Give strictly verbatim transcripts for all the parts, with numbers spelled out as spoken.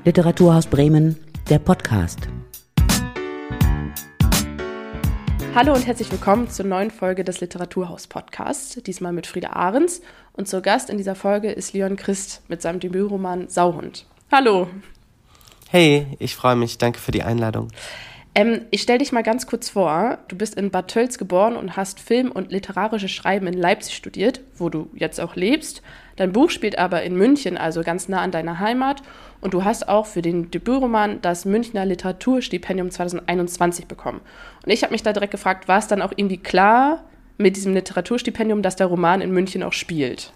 Literaturhaus Bremen, der Podcast. Hallo und herzlich willkommen zur neuen Folge des Literaturhaus-Podcasts, diesmal mit Frieda Ahrens. Und zu Gast in dieser Folge ist Leon Christ mit seinem Debütroman Sauhund. Hallo. Hey, ich freue mich. Danke für die Einladung. Ähm, ich stelle dich mal ganz kurz vor. Du bist in Bad Tölz geboren und hast Film und literarisches Schreiben in Leipzig studiert, wo du jetzt auch lebst. Dein Buch spielt aber in München, also ganz nah an deiner Heimat. Und du hast auch für den Debütroman das Münchner Literaturstipendium zwanzig einundzwanzig bekommen. Und ich habe mich da direkt gefragt, war es dann auch irgendwie klar mit diesem Literaturstipendium, dass der Roman in München auch spielt?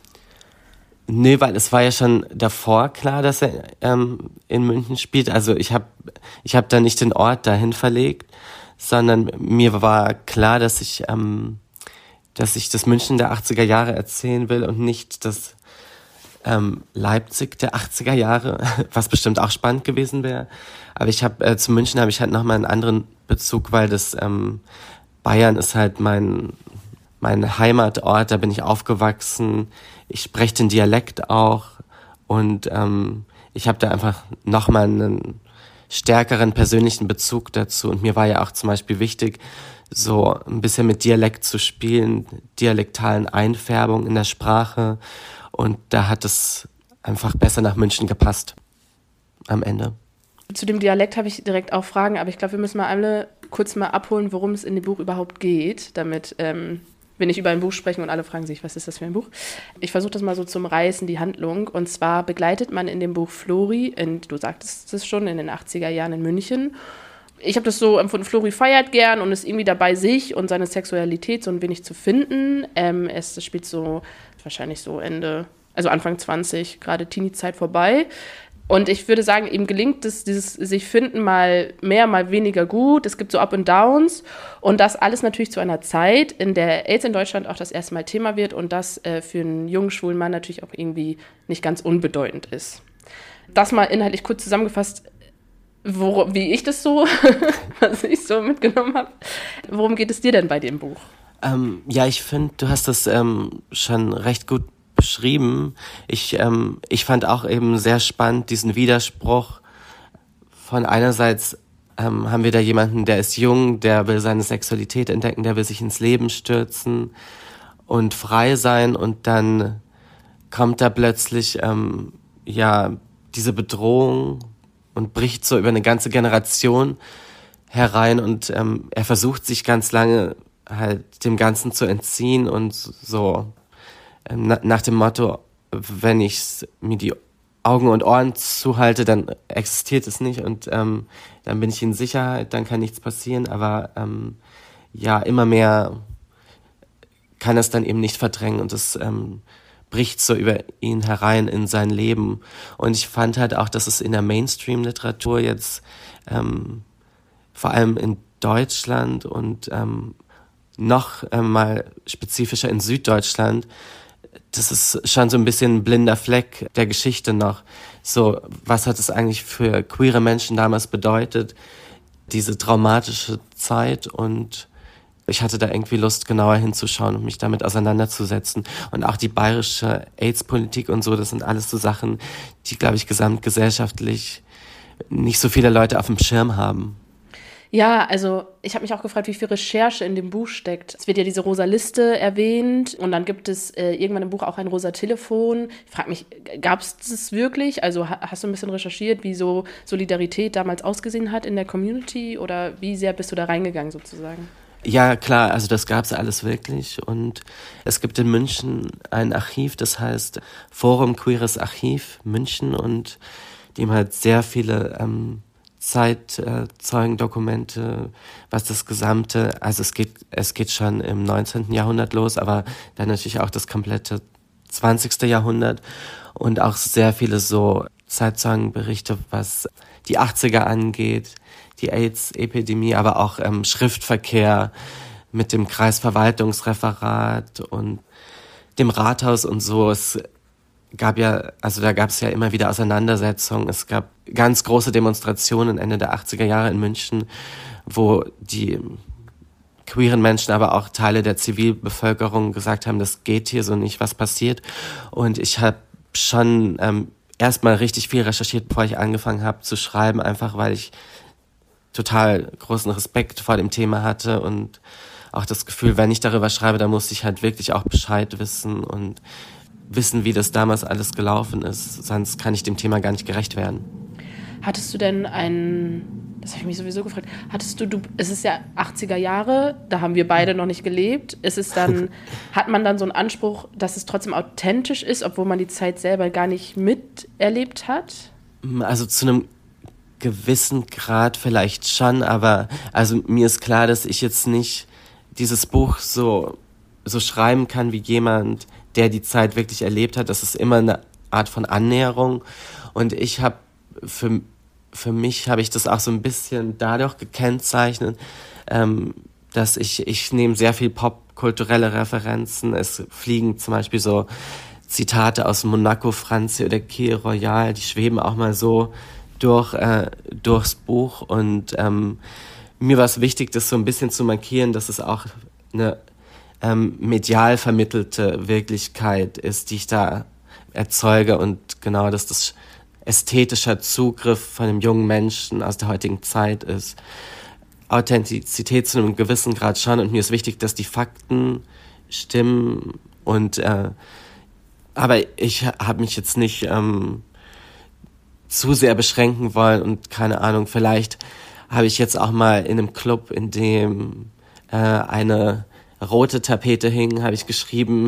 Nee, weil es war ja schon davor klar, dass er ähm, in München spielt. Also ich habe ich hab da nicht den Ort dahin verlegt, sondern mir war klar, dass ich, ähm, dass ich das München der achtziger Jahre erzählen will und nicht das ähm, Leipzig der achtziger Jahre, was bestimmt auch spannend gewesen wäre. Aber ich habe äh, zu München habe ich halt nochmal einen anderen Bezug, weil das ähm, Bayern ist halt mein mein Heimatort, da bin ich aufgewachsen. Ich spreche den Dialekt auch und ähm, ich habe da einfach nochmal einen stärkeren persönlichen Bezug dazu. Und mir war ja auch zum Beispiel wichtig, so ein bisschen mit Dialekt zu spielen, dialektalen Einfärbungen in der Sprache. Und da hat es einfach besser nach München gepasst am Ende. Zu dem Dialekt habe ich direkt auch Fragen, aber ich glaube, wir müssen mal alle kurz mal abholen, worum es in dem Buch überhaupt geht, damit ähm, wir nicht über ein Buch sprechen und alle fragen sich, was ist das für ein Buch? Ich versuche das mal so zum Reißen, die Handlung. Und zwar begleitet man in dem Buch Flori, in, du sagtest es schon, in den achtziger Jahren in München. Ich habe das so empfunden, Flori feiert gern und ist irgendwie dabei, sich und seine Sexualität so ein wenig zu finden. Ähm, es spielt so, wahrscheinlich so Ende, also Anfang zwanzig, gerade Teenie-Zeit vorbei. Und ich würde sagen, ihm gelingt es, dieses sich finden mal mehr, mal weniger gut. Es gibt so Up and Downs. Und das alles natürlich zu einer Zeit, in der AIDS in Deutschland auch das erste Mal Thema wird und das äh, für einen jungen, schwulen Mann natürlich auch irgendwie nicht ganz unbedeutend ist. Das mal inhaltlich kurz zusammengefasst, wo, wie ich das so, was ich so mitgenommen habe. Worum geht es dir denn bei dem Buch? Ähm, ja, ich finde, du hast das ähm, schon recht gut beschrieben. Ich, ähm, ich fand auch eben sehr spannend diesen Widerspruch von einerseits ähm, haben wir da jemanden, der ist jung, der will seine Sexualität entdecken, der will sich ins Leben stürzen und frei sein und dann kommt da plötzlich ähm, ja diese Bedrohung und bricht so über eine ganze Generation herein und ähm, er versucht sich ganz lange halt dem Ganzen zu entziehen und so nach dem Motto, wenn ich mir die Augen und Ohren zuhalte, dann existiert es nicht und ähm, dann bin ich in Sicherheit, dann kann nichts passieren, aber ähm, ja, immer mehr kann es dann eben nicht verdrängen und es ähm, bricht so über ihn herein in sein Leben. Und ich fand halt auch, dass es in der Mainstream-Literatur jetzt ähm, vor allem in Deutschland und ähm, noch äh, mal spezifischer in Süddeutschland, das ist schon so ein bisschen ein blinder Fleck der Geschichte noch. So, was hat es eigentlich für queere Menschen damals bedeutet, diese traumatische Zeit? Und ich hatte da irgendwie Lust, genauer hinzuschauen und mich damit auseinanderzusetzen. Und auch die bayerische AIDS-Politik und so, das sind alles so Sachen, die, glaube ich, gesamtgesellschaftlich nicht so viele Leute auf dem Schirm haben. Ja, also ich habe mich auch gefragt, wie viel Recherche in dem Buch steckt. Es wird ja diese rosa Liste erwähnt und dann gibt es äh, irgendwann im Buch auch ein rosa Telefon. Ich frage mich, gab es das wirklich? Also ha- hast du ein bisschen recherchiert, wie so Solidarität damals ausgesehen hat in der Community oder wie sehr bist du da reingegangen sozusagen? Ja, klar, also das gab's alles wirklich und es gibt in München ein Archiv, das heißt Forum Queeres Archiv München und die haben halt sehr viele ähm, Zeitzeugendokumente, was das gesamte, also es geht, es geht schon im neunzehnten Jahrhundert los, aber dann natürlich auch das komplette zwanzigste Jahrhundert und auch sehr viele so Zeitzeugenberichte, was die achtziger angeht, die AIDS-Epidemie, aber auch ähm, Schriftverkehr mit dem Kreisverwaltungsreferat und dem Rathaus und so. Es gab ja, also da gab es ja immer wieder Auseinandersetzungen. Es gab ganz große Demonstrationen Ende der achtziger Jahre in München, wo die queeren Menschen, aber auch Teile der Zivilbevölkerung gesagt haben, das geht hier so nicht, was passiert. Und ich habe schon ähm, erstmal richtig viel recherchiert, bevor ich angefangen habe zu schreiben, einfach weil ich total großen Respekt vor dem Thema hatte und auch das Gefühl, wenn ich darüber schreibe, dann muss ich halt wirklich auch Bescheid wissen und wissen, wie das damals alles gelaufen ist. Sonst kann ich dem Thema gar nicht gerecht werden. Hattest du denn einen, das habe ich mich sowieso gefragt, hattest du, du, es ist ja achtziger Jahre, da haben wir beide noch nicht gelebt, ist es dann, hat man dann so einen Anspruch, dass es trotzdem authentisch ist, obwohl man die Zeit selber gar nicht miterlebt hat? Also zu einem gewissen Grad vielleicht schon, aber also mir ist klar, dass ich jetzt nicht dieses Buch so, so schreiben kann wie jemand, der die Zeit wirklich erlebt hat. Das ist immer eine Art von Annäherung und ich habe für für mich habe ich das auch so ein bisschen dadurch gekennzeichnet, ähm, dass ich ich nehme sehr viel popkulturelle Referenzen. Es fliegen zum Beispiel so Zitate aus Monaco, Franzi oder Kir Royal, die schweben auch mal so durch äh, durchs Buch und ähm, mir war es wichtig, das so ein bisschen zu markieren, dass es auch eine ähm, medial vermittelte Wirklichkeit ist, die ich da erzeuge und genau, dass das ästhetischer Zugriff von einem jungen Menschen aus der heutigen Zeit ist. Authentizität zu einem gewissen Grad schon und mir ist wichtig, dass die Fakten stimmen und äh, aber ich habe mich jetzt nicht ähm, zu sehr beschränken wollen und keine Ahnung, vielleicht habe ich jetzt auch mal in einem Club, in dem äh, eine rote Tapete hing, habe ich geschrieben,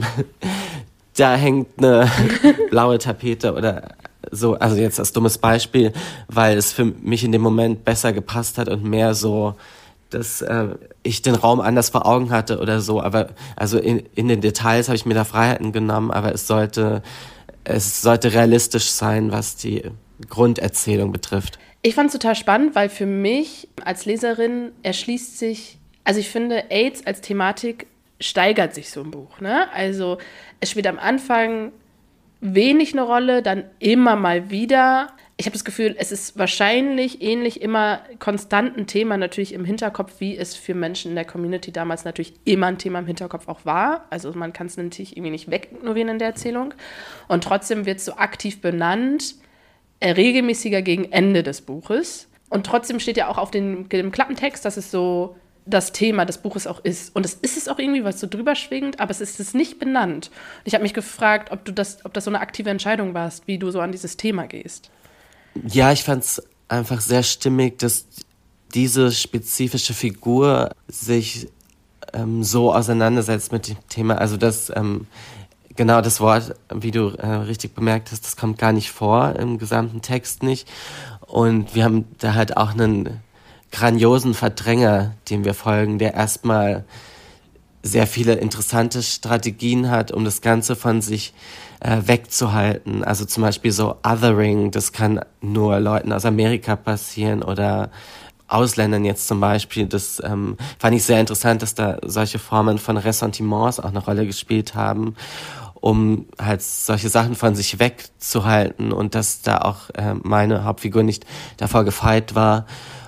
da hängt eine blaue Tapete oder so, also jetzt als dummes Beispiel, weil es für mich in dem Moment besser gepasst hat und mehr so, dass äh, ich den Raum anders vor Augen hatte oder so, aber also in, in den Details habe ich mir da Freiheiten genommen, aber es sollte, es sollte realistisch sein, was die Grunderzählung betrifft. Ich fand es total spannend, weil für mich als Leserin erschließt sich, also ich finde, AIDS als Thematik steigert sich so im Buch, ne? Also es spielt am Anfang wenig eine Rolle, dann immer mal wieder. Ich habe das Gefühl, es ist wahrscheinlich ähnlich immer konstant ein Thema natürlich im Hinterkopf, wie es für Menschen in der Community damals natürlich immer ein Thema im Hinterkopf auch war. Also man kann es natürlich irgendwie nicht wegignorieren in der Erzählung. Und trotzdem wird es so aktiv benannt, äh, regelmäßiger gegen Ende des Buches. Und trotzdem steht ja auch auf dem, dem Klappentext, dass es so das Thema des Buches auch ist. Und es ist es auch irgendwie, was so drüber schwingt, aber es ist es nicht benannt. Und ich habe mich gefragt, ob du das, ob das so eine aktive Entscheidung warst, wie du so an dieses Thema gehst. Ja, ich fand es einfach sehr stimmig, dass diese spezifische Figur sich ähm, so auseinandersetzt mit dem Thema. Also das, ähm, genau das Wort, wie du äh, richtig bemerkt hast, das kommt gar nicht vor im gesamten Text nicht. Und wir haben da halt auch einen grandiosen Verdränger, dem wir folgen, der erstmal sehr viele interessante Strategien hat, um das Ganze von sich äh, wegzuhalten. Also zum Beispiel so Othering, das kann nur Leuten aus Amerika passieren oder Ausländern jetzt zum Beispiel. Das ähm, fand ich sehr interessant, dass da solche Formen von Ressentiments auch eine Rolle gespielt haben, um halt solche Sachen von sich wegzuhalten und dass da auch äh, meine Hauptfigur nicht davor gefeit war.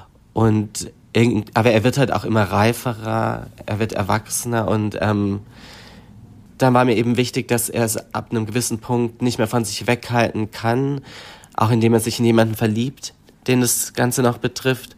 Und irgend, aber er wird halt auch immer reiferer, er wird erwachsener und ähm, dann war mir eben wichtig, dass er es ab einem gewissen Punkt nicht mehr von sich weghalten kann, auch indem er sich in jemanden verliebt, den das Ganze noch betrifft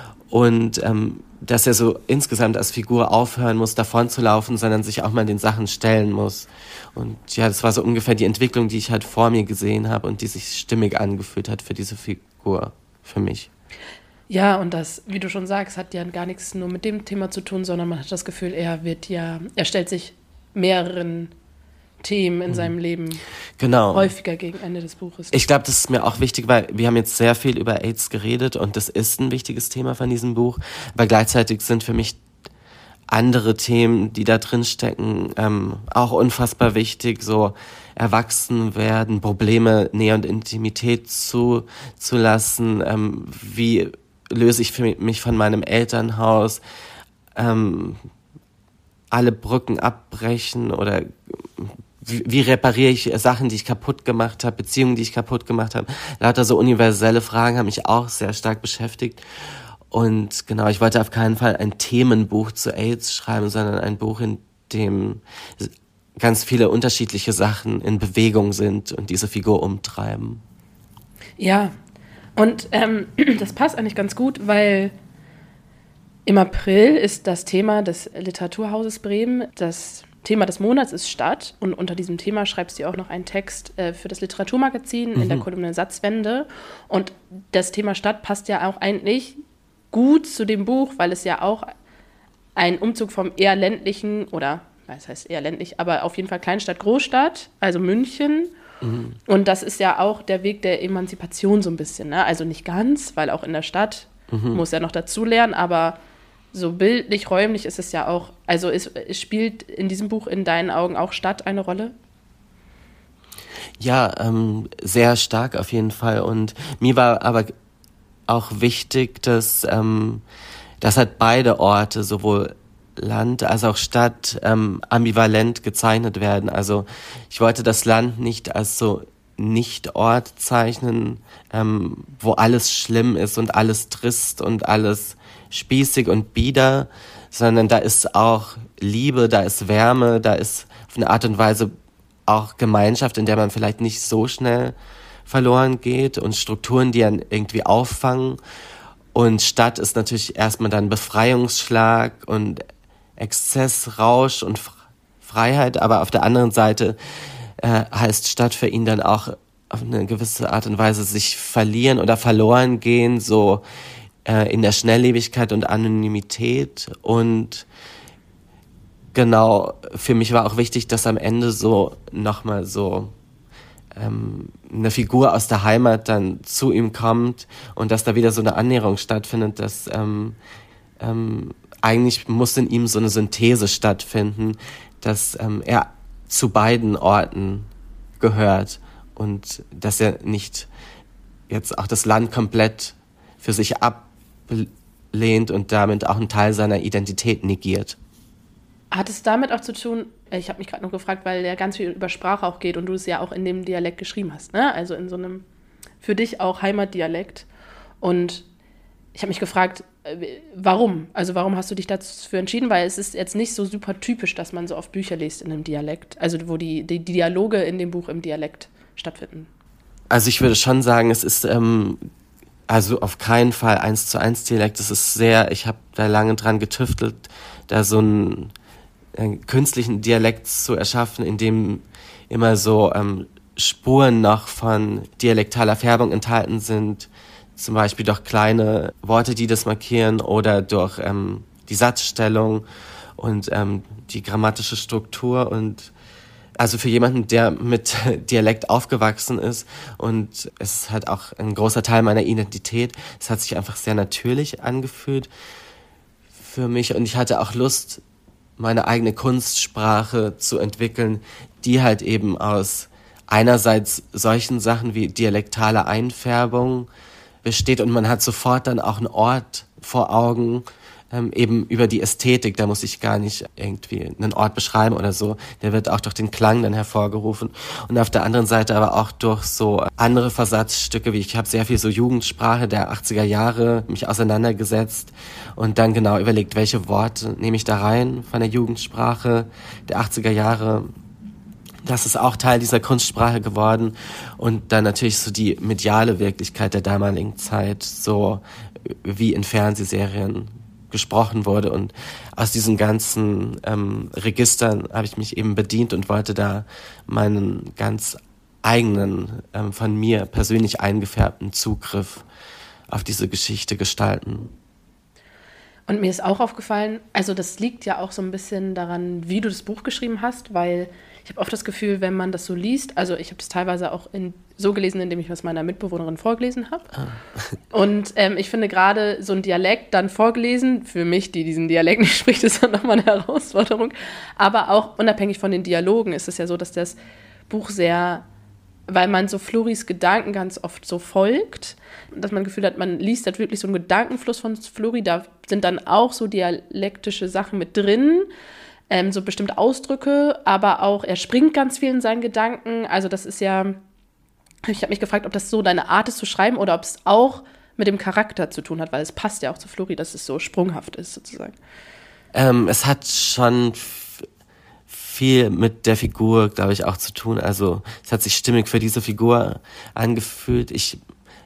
und ähm, dass er so insgesamt als Figur aufhören muss, davon zu laufen, sondern sich auch mal den Sachen stellen muss. Und ja, das war so ungefähr die Entwicklung, die ich halt vor mir gesehen habe und die sich stimmig angefühlt hat für diese Figur, für mich. Ja, und das, wie du schon sagst, hat ja gar nichts nur mit dem Thema zu tun, sondern man hat das Gefühl, er wird ja, er stellt sich mehreren Themen in mhm. seinem Leben genau. häufiger gegen Ende des Buches. Ich glaube, das ist mir auch wichtig, weil wir haben jetzt sehr viel über AIDS geredet und das ist ein wichtiges Thema von diesem Buch, aber gleichzeitig sind für mich andere Themen, die da drin stecken, ähm, auch unfassbar wichtig, so erwachsen werden, Probleme, Nähe und Intimität zu, zu lassen, ähm, wie löse ich für mich von meinem Elternhaus, ähm, alle Brücken abbrechen oder wie, wie repariere ich Sachen, die ich kaputt gemacht habe, Beziehungen, die ich kaputt gemacht habe. Lauter so universelle Fragen haben mich auch sehr stark beschäftigt. Und genau, ich wollte auf keinen Fall ein Themenbuch zu AIDS schreiben, sondern ein Buch, in dem ganz viele unterschiedliche Sachen in Bewegung sind und diese Figur umtreiben. Ja, und ähm, das passt eigentlich ganz gut, weil im April ist das Thema des Literaturhauses Bremen, das Thema des Monats ist Stadt, und unter diesem Thema schreibst du auch noch einen Text äh, für das Literaturmagazin mhm. in der Kolumne Satzwende, und das Thema Stadt passt ja auch eigentlich gut zu dem Buch, weil es ja auch ein Umzug vom eher ländlichen, oder was heißt eher ländlich, aber auf jeden Fall Kleinstadt, Großstadt, also München. Mhm. Und das ist ja auch der Weg der Emanzipation so ein bisschen, ne? Also nicht ganz, weil auch in der Stadt mhm. muss ja noch dazu lernen, aber so bildlich, räumlich ist es ja auch, also es, es spielt in diesem Buch in deinen Augen auch Stadt eine Rolle? Ja, ähm, sehr stark auf jeden Fall, und mir war aber auch wichtig, dass, ähm, dass halt beide Orte, sowohl Land als auch Stadt, ähm, ambivalent gezeichnet werden. Also ich wollte das Land nicht als so Nicht-Ort zeichnen, ähm, wo alles schlimm ist und alles trist und alles spießig und bieder, sondern da ist auch Liebe, da ist Wärme, da ist auf eine Art und Weise auch Gemeinschaft, in der man vielleicht nicht so schnell verloren geht, und Strukturen, die einen irgendwie auffangen. Und Stadt ist natürlich erstmal dann Befreiungsschlag und Exzess, Rausch und Freiheit, aber auf der anderen Seite äh, heißt Stadt für ihn dann auch auf eine gewisse Art und Weise sich verlieren oder verloren gehen, so äh, in der Schnelllebigkeit und Anonymität. Und genau, für mich war auch wichtig, dass am Ende so nochmal so ähm, eine Figur aus der Heimat dann zu ihm kommt und dass da wieder so eine Annäherung stattfindet, dass ähm, ähm, eigentlich muss in ihm so eine Synthese stattfinden, dass ähm, er zu beiden Orten gehört und dass er nicht jetzt auch das Land komplett für sich ablehnt und damit auch einen Teil seiner Identität negiert. Hat es damit auch zu tun, ich habe mich gerade noch gefragt, weil ja ganz viel über Sprache auch geht und du es ja auch in dem Dialekt geschrieben hast, ne? Also in so einem für dich auch Heimatdialekt, und ich habe mich gefragt, warum? Also warum hast du dich dafür entschieden? Weil es ist jetzt nicht so super typisch, dass man so oft Bücher liest in einem Dialekt, also wo die, die Dialoge in dem Buch im Dialekt stattfinden. Also ich würde schon sagen, es ist ähm, also auf keinen Fall eins zu eins Dialekt. Es ist sehr, ich habe da lange dran getüftelt, da so einen, einen künstlichen Dialekt zu erschaffen, in dem immer so ähm, Spuren noch von dialektaler Färbung enthalten sind, zum Beispiel durch kleine Worte, die das markieren, oder durch ähm, die Satzstellung und ähm, die grammatische Struktur. Und also für jemanden, der mit Dialekt aufgewachsen ist, und es ist halt auch ein großer Teil meiner Identität, es hat sich einfach sehr natürlich angefühlt für mich, und ich hatte auch Lust, meine eigene Kunstsprache zu entwickeln, die halt eben aus einerseits solchen Sachen wie dialektale Einfärbung besteht, und man hat sofort dann auch einen Ort vor Augen, ähm, eben über die Ästhetik, da muss ich gar nicht irgendwie einen Ort beschreiben oder so, der wird auch durch den Klang dann hervorgerufen, und auf der anderen Seite aber auch durch so andere Versatzstücke, wie ich habe sehr viel so Jugendsprache der achtziger Jahre mich auseinandergesetzt und dann genau überlegt, welche Worte nehme ich da rein von der Jugendsprache der achtziger Jahre. Das ist auch Teil dieser Kunstsprache geworden, und dann natürlich so die mediale Wirklichkeit der damaligen Zeit, so wie in Fernsehserien gesprochen wurde, und aus diesen ganzen ähm, Registern habe ich mich eben bedient und wollte da meinen ganz eigenen, ähm, von mir persönlich eingefärbten Zugriff auf diese Geschichte gestalten. Und mir ist auch aufgefallen, also das liegt ja auch so ein bisschen daran, wie du das Buch geschrieben hast, weil ich habe oft das Gefühl, wenn man das so liest, also ich habe das teilweise auch in, so gelesen, indem ich was meiner Mitbewohnerin vorgelesen habe. Ah. Und ähm, ich finde gerade so ein Dialekt dann vorgelesen, für mich, die diesen Dialekt nicht spricht, ist dann nochmal eine Herausforderung. Aber auch unabhängig von den Dialogen ist es ja so, dass das Buch sehr, weil man so Floris Gedanken ganz oft so folgt, dass man das Gefühl hat, man liest halt wirklich so einen Gedankenfluss von Flori, da sind dann auch so dialektische Sachen mit drin, ähm, so bestimmte Ausdrücke, aber auch, er springt ganz viel in seinen Gedanken, also das ist ja, ich habe mich gefragt, ob das so deine Art ist zu schreiben oder ob es auch mit dem Charakter zu tun hat, weil es passt ja auch zu Flori, dass es so sprunghaft ist sozusagen. Ähm, es hat schon f- viel mit der Figur, glaube ich, auch zu tun, also es hat sich stimmig für diese Figur angefühlt. Ich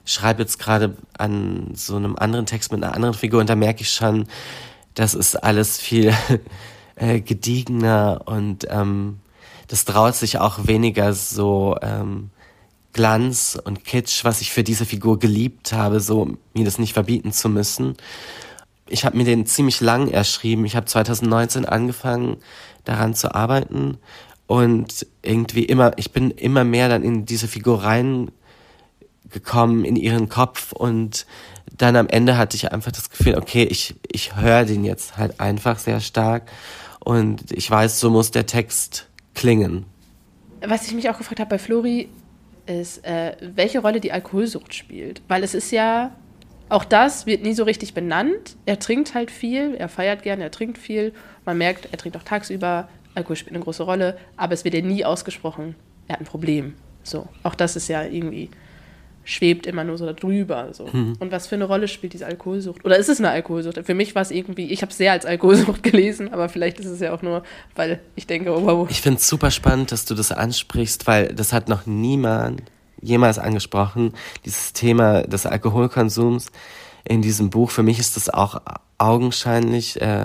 schreibe jetzt gerade an so einem anderen Text mit einer anderen Figur und da merke ich schon, das ist alles viel äh, gediegener und ähm, das traut sich auch weniger so ähm, Glanz und Kitsch, was ich für diese Figur geliebt habe, so mir das nicht verbieten zu müssen. Ich habe mir den ziemlich lang erschrieben. Ich habe zwanzig neunzehn angefangen, daran zu arbeiten und irgendwie immer, ich bin immer mehr dann in diese Figur reingekommen, in ihren Kopf und dann am Ende hatte ich einfach das Gefühl, okay, ich, ich höre den jetzt halt einfach sehr stark und ich weiß, so muss der Text klingen. Was ich mich auch gefragt habe bei Flori, ist, äh, welche Rolle die Alkoholsucht spielt. Weil es ist ja, auch das wird nie so richtig benannt. Er trinkt halt viel, er feiert gerne, er trinkt viel. Man merkt, er trinkt auch tagsüber, Alkohol spielt eine große Rolle, aber es wird ja nie ausgesprochen, er hat ein Problem. So, auch das ist ja irgendwie, schwebt immer nur so darüber. So. Mhm. Und was für eine Rolle spielt diese Alkoholsucht? Oder ist es eine Alkoholsucht? Für mich war es irgendwie, ich habe es sehr als Alkoholsucht gelesen, aber vielleicht ist es ja auch nur, weil ich denke, oh, wow. Ich finde es super spannend, dass du das ansprichst, weil das hat noch niemand jemals angesprochen, dieses Thema des Alkoholkonsums in diesem Buch. Für mich ist das auch augenscheinlich äh,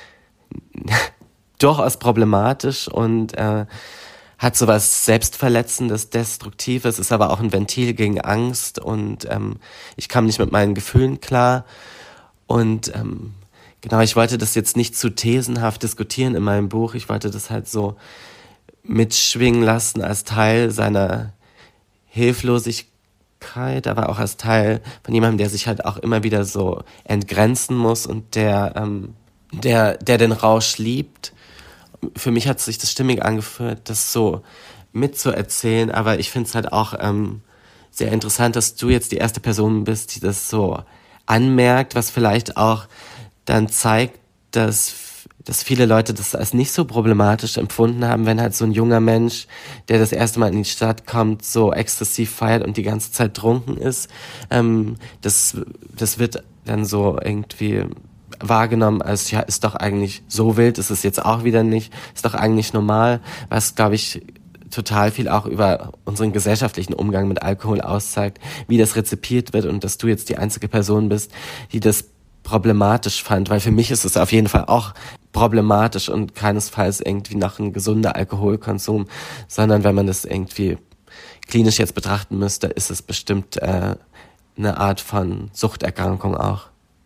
durchaus problematisch und äh, hat sowas Selbstverletzendes, Destruktives, ist aber auch ein Ventil gegen Angst und ähm, ich kam nicht mit meinen Gefühlen klar und ähm, genau, ich wollte das jetzt nicht zu thesenhaft diskutieren in meinem Buch, ich wollte das halt so mitschwingen lassen als Teil seiner Hilflosigkeit, aber auch als Teil von jemandem, der sich halt auch immer wieder so entgrenzen muss und der, ähm, der, der den Rausch liebt. Für mich hat sich das stimmig angefühlt, das so mitzuerzählen, aber ich finde es halt auch ähm, sehr interessant, dass du jetzt die erste Person bist, die das so anmerkt, was vielleicht auch dann zeigt, dass, dass viele Leute das als nicht so problematisch empfunden haben, wenn halt so ein junger Mensch, der das erste Mal in die Stadt kommt, so exzessiv feiert und die ganze Zeit trunken ist. Ähm, das, das wird dann so irgendwie wahrgenommen als, ja, ist doch eigentlich so wild, ist es jetzt auch wieder nicht, ist doch eigentlich normal, was, glaube ich, total viel auch über unseren gesellschaftlichen Umgang mit Alkohol auszeigt, wie das rezipiert wird und dass du jetzt die einzige Person bist, die das problematisch fand, weil für mich ist es auf jeden Fall auch problematisch und keinesfalls irgendwie noch ein gesunder Alkoholkonsum, sondern wenn man das irgendwie klinisch jetzt betrachten müsste, ist es bestimmt äh, eine Art von Suchterkrankung auch.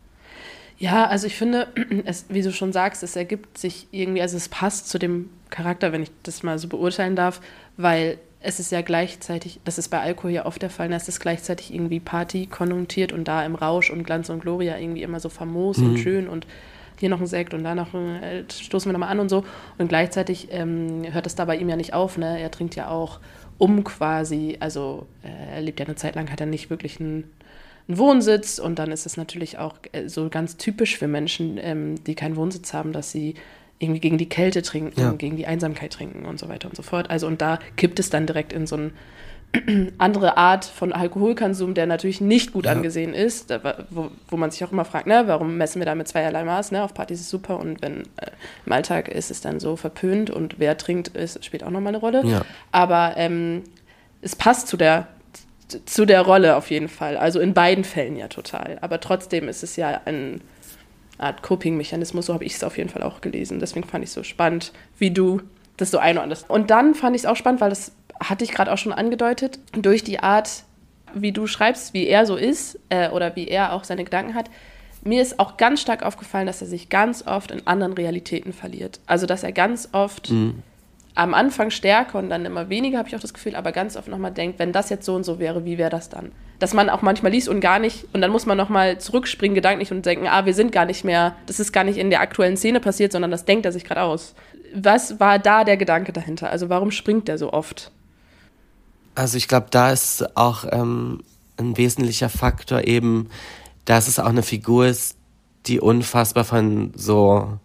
Ja, also ich finde, es, wie du schon sagst, es ergibt sich irgendwie, also es passt zu dem Charakter, wenn ich das mal so beurteilen darf, weil es ist ja gleichzeitig, das ist bei Alkohol ja oft der Fall, es ist gleichzeitig irgendwie Party konnotiert und da im Rausch und Glanz und Gloria irgendwie immer so famos mhm. und schön und hier noch ein Sekt und da noch ein, äh, stoßen wir nochmal an und so. Und gleichzeitig ähm, hört es da bei ihm ja nicht auf, ne? Er trinkt ja auch um quasi, also äh, er lebt ja eine Zeit lang, hat er nicht wirklich einen einen Wohnsitz und dann ist es natürlich auch so ganz typisch für Menschen, ähm, die keinen Wohnsitz haben, dass sie irgendwie gegen die Kälte trinken, ja. gegen die Einsamkeit trinken und so weiter und so fort. Also und da kippt es dann direkt in so eine andere Art von Alkoholkonsum, der natürlich nicht gut ja. angesehen ist, wo, wo man sich auch immer fragt, ne, warum messen wir da mit zweierlei Maß, ne? Auf Partys ist es super und wenn äh, im Alltag ist es dann so verpönt und wer trinkt, ist, spielt auch nochmal eine Rolle. Ja. Aber ähm, es passt zu der zu der Rolle auf jeden Fall. Also in beiden Fällen ja total. Aber trotzdem ist es ja eine Art Coping-Mechanismus, so habe ich es auf jeden Fall auch gelesen. Deswegen fand ich es so spannend, wie du das so einordnest. Und dann fand ich es auch spannend, weil das hatte ich gerade auch schon angedeutet, durch die Art, wie du schreibst, wie er so ist äh, oder wie er auch seine Gedanken hat. Mir ist auch ganz stark aufgefallen, dass er sich ganz oft in anderen Realitäten verliert. Also dass er ganz oft mhm. am Anfang stärker und dann immer weniger, habe ich auch das Gefühl, aber ganz oft nochmal denkt, wenn das jetzt so und so wäre, wie wäre das dann? Dass man auch manchmal liest und gar nicht, und dann muss man nochmal zurückspringen gedanklich und denken, ah, wir sind gar nicht mehr, das ist gar nicht in der aktuellen Szene passiert, sondern das denkt er sich gerade aus. Was war da der Gedanke dahinter? Also warum springt der so oft? Also ich glaube, da ist auch ähm, ein wesentlicher Faktor eben, dass es auch eine Figur ist, die unfassbar von so,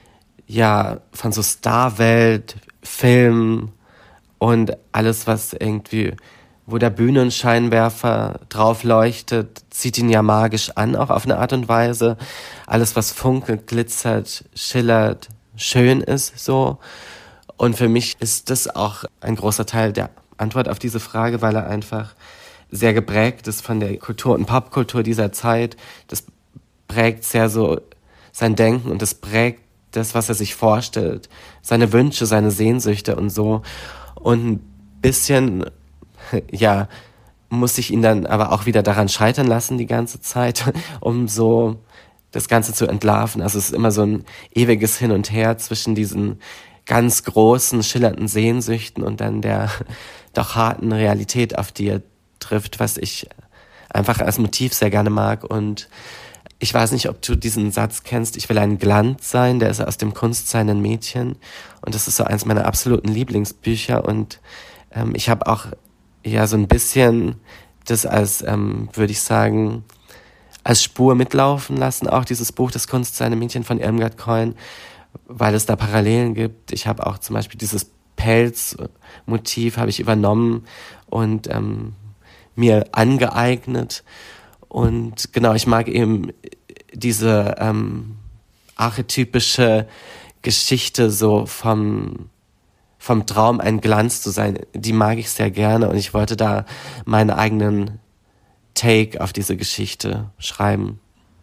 ja, von so Starwelt, Film und alles, was irgendwie, wo der Bühnenscheinwerfer drauf leuchtet, zieht ihn ja magisch an, auch auf eine Art und Weise. Alles, was funkelt, glitzert, schillert, schön ist, so. Und für mich ist das auch ein großer Teil der Antwort auf diese Frage, weil er einfach sehr geprägt ist von der Kultur und Popkultur dieser Zeit. Das prägt sehr so sein Denken und das prägt das, was er sich vorstellt, seine Wünsche, seine Sehnsüchte und so. Und ein bisschen, ja, muss ich ihn dann aber auch wieder daran scheitern lassen die ganze Zeit, um so das Ganze zu entlarven. Also es ist immer so ein ewiges Hin und Her zwischen diesen ganz großen, schillernden Sehnsüchten und dann der doch harten Realität, auf die er trifft, was ich einfach als Motiv sehr gerne mag. Und ich weiß nicht, ob du diesen Satz kennst, ich will ein Glanz sein, der ist aus dem Kunstseinen Mädchen. Und das ist so eins meiner absoluten Lieblingsbücher. Und ähm, ich habe auch ja so ein bisschen das als, ähm, würde ich sagen, als Spur mitlaufen lassen, auch dieses Buch Das Kunstseine Mädchen von Irmgard Keun, weil es da Parallelen gibt. Ich habe auch zum Beispiel dieses Pelzmotiv habe ich übernommen und ähm, mir angeeignet. Und genau, ich mag eben diese ähm, archetypische Geschichte so vom vom Traum ein Glanz zu sein, die mag ich sehr gerne und ich wollte da meinen eigenen Take auf diese Geschichte schreiben.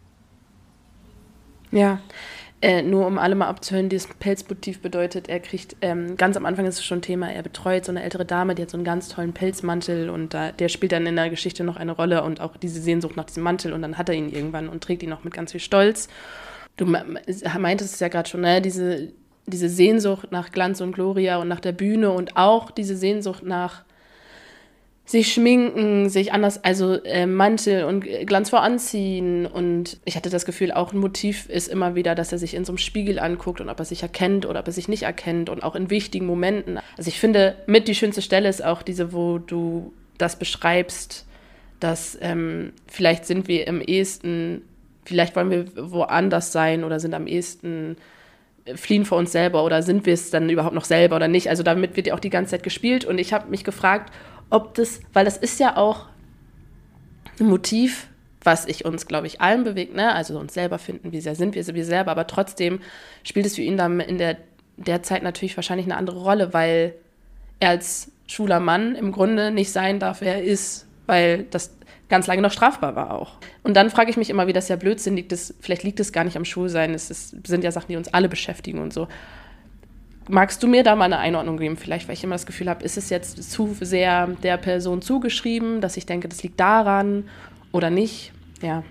Ja, äh, nur um alle mal abzuhören, dieses Pelzmotiv bedeutet, er kriegt, ähm, ganz am Anfang ist es schon Thema, er betreut so eine ältere Dame, die hat so einen ganz tollen Pelzmantel und da, der spielt dann in der Geschichte noch eine Rolle und auch diese Sehnsucht nach diesem Mantel und dann hat er ihn irgendwann und trägt ihn noch mit ganz viel Stolz. Du meintest es ja gerade schon, ne, diese diese Sehnsucht nach Glanz und Gloria und nach der Bühne und auch diese Sehnsucht nach sich schminken, sich anders, also äh, Mantel und Glanz voranziehen. Und ich hatte das Gefühl, auch ein Motiv ist immer wieder, dass er sich in so einem Spiegel anguckt und ob er sich erkennt oder ob er sich nicht erkennt und auch in wichtigen Momenten. Also ich finde, mit die schönste Stelle ist auch diese, wo du das beschreibst, dass ähm, vielleicht sind wir am ehesten, vielleicht wollen wir woanders sein oder sind am ehesten fliehen vor uns selber oder sind wir es dann überhaupt noch selber oder nicht. Also damit wird ja auch die ganze Zeit gespielt und ich habe mich gefragt, ob das, weil das ist ja auch ein Motiv, was ich uns, glaube ich, allen bewegt, ne? Also uns selber finden, wie sehr sind wir, wir selber, aber trotzdem spielt es für ihn dann in der, der Zeit natürlich wahrscheinlich eine andere Rolle, weil er als schwuler Mann im Grunde nicht sein darf, wer er ist, weil das ganz lange noch strafbar war auch. Und dann frage ich mich immer, wie das ja Blödsinn liegt, das, vielleicht liegt es gar nicht am Schwulsein, es ist, sind ja Sachen, die uns alle beschäftigen und so. Magst du mir da mal eine Einordnung geben, vielleicht, weil ich immer das Gefühl habe, ist es jetzt zu sehr der Person zugeschrieben, dass ich denke, das liegt daran oder nicht? Ja.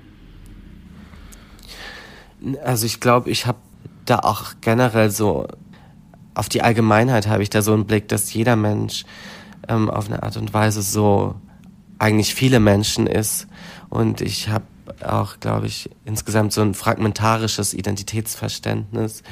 Also ich glaube, ich habe da auch generell so, auf die Allgemeinheit habe ich da so einen Blick, dass jeder Mensch ähm, auf eine Art und Weise so eigentlich viele Menschen ist und ich habe auch, glaube ich, insgesamt so ein fragmentarisches Identitätsverständnis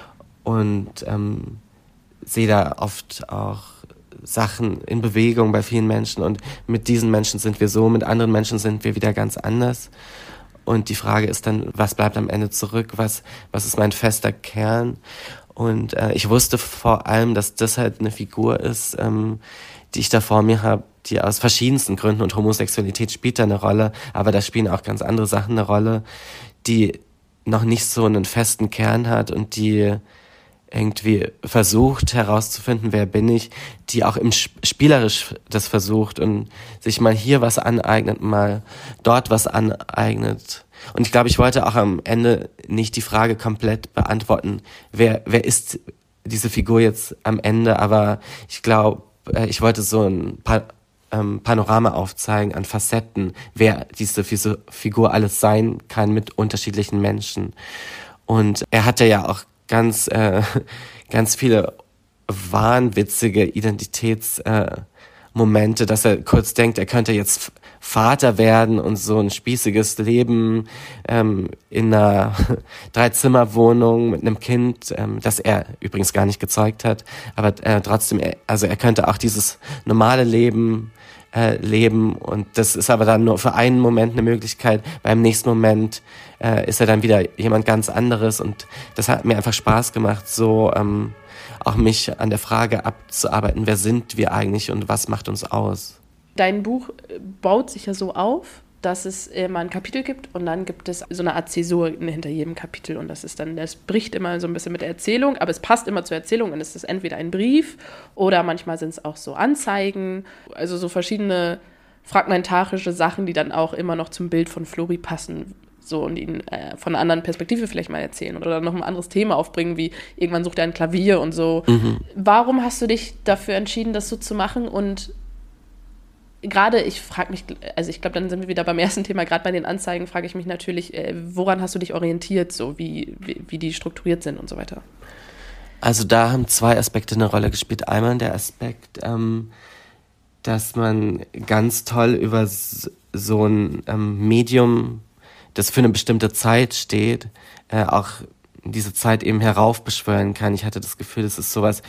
und ähm, sehe da oft auch Sachen in Bewegung bei vielen Menschen und mit diesen Menschen sind wir so, mit anderen Menschen sind wir wieder ganz anders und die Frage ist dann, was bleibt am Ende zurück, was, was ist mein fester Kern und äh, ich wusste vor allem, dass das halt eine Figur ist, ähm, die ich da vor mir habe, die aus verschiedensten Gründen und Homosexualität spielt da eine Rolle, aber da spielen auch ganz andere Sachen eine Rolle, die noch nicht so einen festen Kern hat und die irgendwie versucht herauszufinden, wer bin ich, die auch im Sp- spielerisch das versucht und sich mal hier was aneignet, mal dort was aneignet. Und ich glaube, ich wollte auch am Ende nicht die Frage komplett beantworten, wer, wer ist diese Figur jetzt am Ende, aber ich glaube, ich wollte so ein pa- ähm, Panorama aufzeigen an Facetten, wer diese Fis- Figur alles sein kann mit unterschiedlichen Menschen. Und er hatte ja auch ganz, äh, ganz viele wahnwitzige Identitätsmomente, äh, dass er kurz denkt, er könnte jetzt Vater werden und so ein spießiges Leben ähm, in einer Dreizimmerwohnung mit einem Kind, ähm, das er übrigens gar nicht gezeugt hat, aber äh, trotzdem, er, also er könnte auch dieses normale Leben äh, leben und das ist aber dann nur für einen Moment eine Möglichkeit, beim nächsten Moment äh, ist er dann wieder jemand ganz anderes und das hat mir einfach Spaß gemacht, so ähm, auch mich an der Frage abzuarbeiten, wer sind wir eigentlich und was macht uns aus. Dein Buch baut sich ja so auf, dass es immer ein Kapitel gibt und dann gibt es so eine Art Zäsur hinter jedem Kapitel und das ist dann, das bricht immer so ein bisschen mit der Erzählung, aber es passt immer zur Erzählung und es ist entweder ein Brief oder manchmal sind es auch so Anzeigen, also so verschiedene fragmentarische Sachen, die dann auch immer noch zum Bild von Flori passen, so und ihn äh, von einer anderen Perspektive vielleicht mal erzählen oder dann noch ein anderes Thema aufbringen, wie irgendwann sucht er ein Klavier und so. Mhm. Warum hast du dich dafür entschieden, das so zu machen? Und gerade, ich frage mich, also ich glaube, dann sind wir wieder beim ersten Thema, gerade bei den Anzeigen frage ich mich natürlich, äh, woran hast du dich orientiert, so wie, wie, wie die strukturiert sind und so weiter? Also da haben zwei Aspekte eine Rolle gespielt. Einmal der Aspekt, ähm, dass man ganz toll über so ein ähm, Medium, das für eine bestimmte Zeit steht, äh, auch diese Zeit eben heraufbeschwören kann. Ich hatte das Gefühl, das ist sowas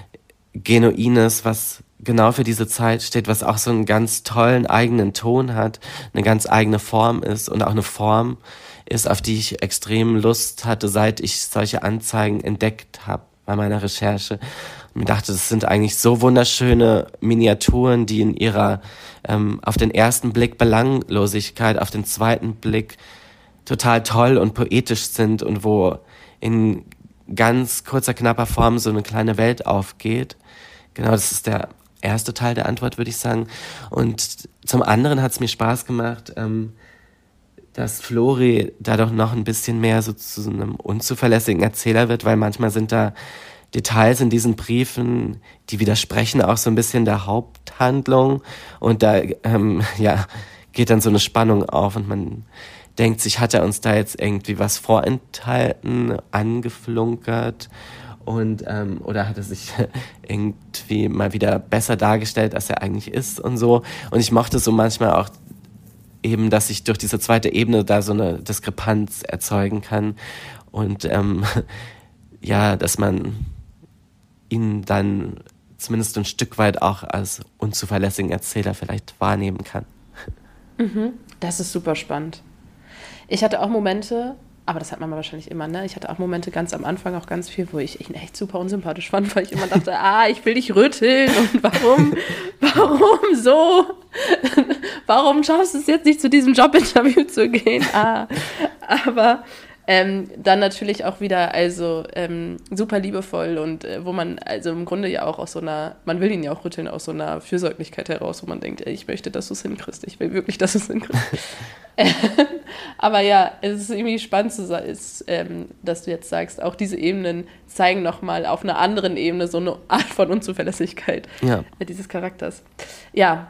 Genuines, was genau für diese Zeit steht, was auch so einen ganz tollen eigenen Ton hat, eine ganz eigene Form ist und auch eine Form ist, auf die ich extrem Lust hatte, seit ich solche Anzeigen entdeckt habe bei meiner Recherche. Und mir dachte, das sind eigentlich so wunderschöne Miniaturen, die in ihrer ähm, auf den ersten Blick Belanglosigkeit, auf den zweiten Blick total toll und poetisch sind und wo in ganz kurzer, knapper Form so eine kleine Welt aufgeht. Genau, das ist der erste Teil der Antwort, würde ich sagen. Und zum anderen hat es mir Spaß gemacht, ähm, dass Flori dadurch noch ein bisschen mehr so zu einem unzuverlässigen Erzähler wird, weil manchmal sind da Details in diesen Briefen, die widersprechen auch so ein bisschen der Haupthandlung und da ähm, ja, geht dann so eine Spannung auf und man denkt sich, hat er uns da jetzt irgendwie was vorenthalten, angeflunkert und ähm, oder hat er sich irgendwie mal wieder besser dargestellt, als er eigentlich ist und so. Und ich mochte so manchmal auch eben, dass ich durch diese zweite Ebene da so eine Diskrepanz erzeugen kann und ähm, ja, dass man ihn dann zumindest ein Stück weit auch als unzuverlässigen Erzähler vielleicht wahrnehmen kann. Mhm. Das ist super spannend. Ich hatte auch Momente, aber das hat man wahrscheinlich immer, ne? Ich hatte auch Momente ganz am Anfang, auch ganz viel, wo ich ihn echt super unsympathisch fand, weil ich immer dachte, ah, ich will dich rütteln und warum, warum so? Warum schaffst du es jetzt nicht, zu diesem Jobinterview zu gehen? Ah, aber ähm, dann natürlich auch wieder, also ähm, super liebevoll und äh, wo man, also im Grunde ja auch aus so einer, man will ihn ja auch rütteln, aus so einer Fürsorglichkeit heraus, wo man denkt, ey, ich möchte, dass du es hinkriegst, ich will wirklich, dass du es hinkriegst. Aber ja, es ist irgendwie spannend, zu sagen, ist, ähm, dass du jetzt sagst, auch diese Ebenen zeigen nochmal auf einer anderen Ebene so eine Art von Unzuverlässigkeit ja. dieses Charakters. Ja.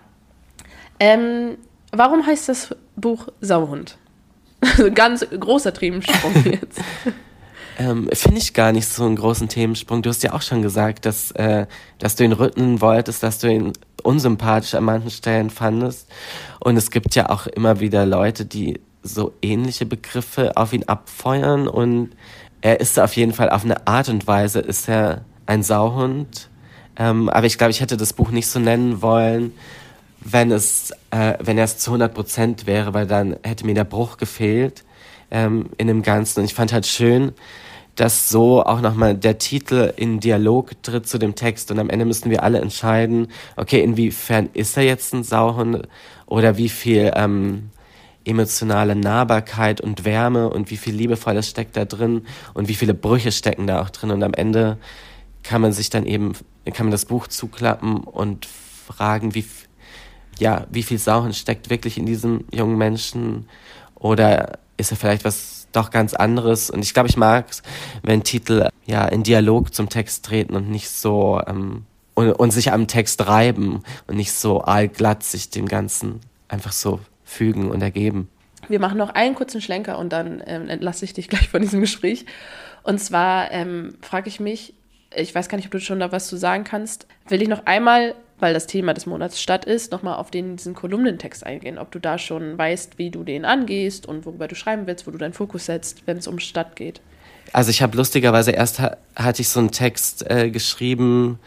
Ähm, warum heißt das Buch Sauhund? Also ganz großer Themensprung jetzt. Ähm, finde ich gar nicht so einen großen Themensprung. Du hast ja auch schon gesagt, dass, äh, dass du ihn rütteln wolltest, dass du ihn unsympathisch an manchen Stellen fandest. Und es gibt ja auch immer wieder Leute, die so ähnliche Begriffe auf ihn abfeuern. Und er ist auf jeden Fall auf eine Art und Weise ist er ein Sauhund. Ähm, aber ich glaube, ich hätte das Buch nicht so nennen wollen, wenn es, äh, wenn er es zu hundert Prozent wäre, weil dann hätte mir der Bruch gefehlt ähm, in dem Ganzen. Und ich fand halt schön, dass so auch nochmal der Titel in Dialog tritt zu dem Text und am Ende müssen wir alle entscheiden, okay, inwiefern ist er jetzt ein Sauhund oder wie viel ähm, emotionale Nahbarkeit und Wärme und wie viel Liebevolles steckt da drin und wie viele Brüche stecken da auch drin und am Ende kann man sich dann eben, kann man das Buch zuklappen und fragen, wie, ja, wie viel Sauhund steckt wirklich in diesem jungen Menschen oder ist er vielleicht was doch ganz anderes und ich glaube, ich mag es, wenn Titel ja in Dialog zum Text treten und nicht so ähm, und, und sich am Text reiben und nicht so allglatt sich dem Ganzen einfach so fügen und ergeben. Wir machen noch einen kurzen Schlenker und dann ähm, entlasse ich dich gleich von diesem Gespräch. Und zwar ähm, frage ich mich, ich weiß gar nicht, ob du schon da was zu sagen kannst, will ich noch einmal, weil das Thema des Monats Stadt ist, nochmal auf den, diesen Kolumnentext eingehen, ob du da schon weißt, wie du den angehst und worüber du schreiben willst, wo du deinen Fokus setzt, wenn es um Stadt geht. Also ich habe lustigerweise, erst ha- hatte ich so einen Text äh, geschrieben,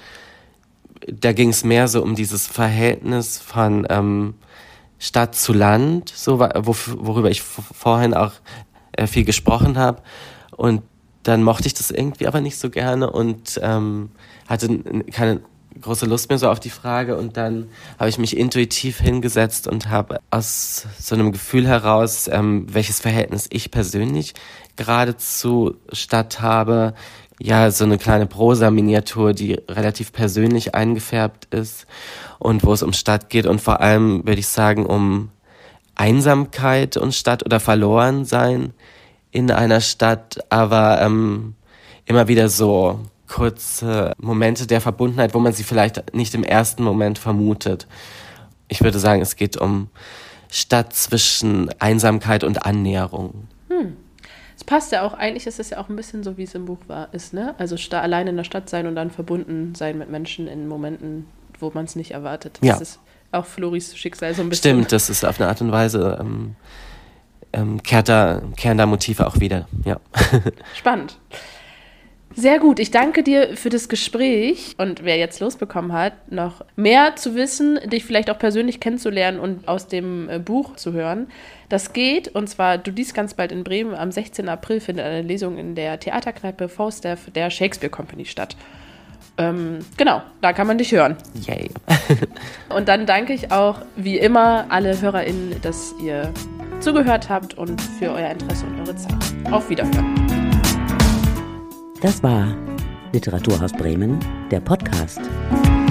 da ging es mehr so um dieses Verhältnis von ähm, Stadt zu Land, so wo, worüber ich v- vorhin auch äh, viel gesprochen habe und dann mochte ich das irgendwie aber nicht so gerne und ähm, hatte keine große Lust mehr so auf die Frage und dann habe ich mich intuitiv hingesetzt und habe aus so einem Gefühl heraus, ähm, welches Verhältnis ich persönlich gerade zu Stadt habe, ja, so eine kleine Prosa-Miniatur, die relativ persönlich eingefärbt ist und wo es um Stadt geht und vor allem, würde ich sagen, um Einsamkeit und Stadt oder Verlorensein in einer Stadt, aber ähm, immer wieder so kurze Momente der Verbundenheit, wo man sie vielleicht nicht im ersten Moment vermutet. Ich würde sagen, es geht um Stadt zwischen Einsamkeit und Annäherung. Hm. Es passt ja auch, eigentlich ist es ja auch ein bisschen so, wie es im Buch war, ist, ne? Also sta- allein in der Stadt sein und dann verbunden sein mit Menschen in Momenten, wo man es nicht erwartet. Das ja. ist auch Floris Schicksal so ein bisschen. Stimmt, das ist auf eine Art und Weise, ähm, ähm, kehrt da, kehren da Motive auch wieder, ja. Spannend. Sehr gut, ich danke dir für das Gespräch und wer jetzt Lust bekommen hat, noch mehr zu wissen, dich vielleicht auch persönlich kennenzulernen und aus dem äh, Buch zu hören, das geht und zwar, du liest ganz bald in Bremen, am sechzehnten April findet eine Lesung in der Theaterkneipe Falstaff der Shakespeare Company statt. Ähm, genau, da kann man dich hören. Yay. Und dann danke ich auch, wie immer, alle HörerInnen, dass ihr zugehört habt und für euer Interesse und eure Zeit. Auf Wiederhören. Das war Literaturhaus Bremen, der Podcast.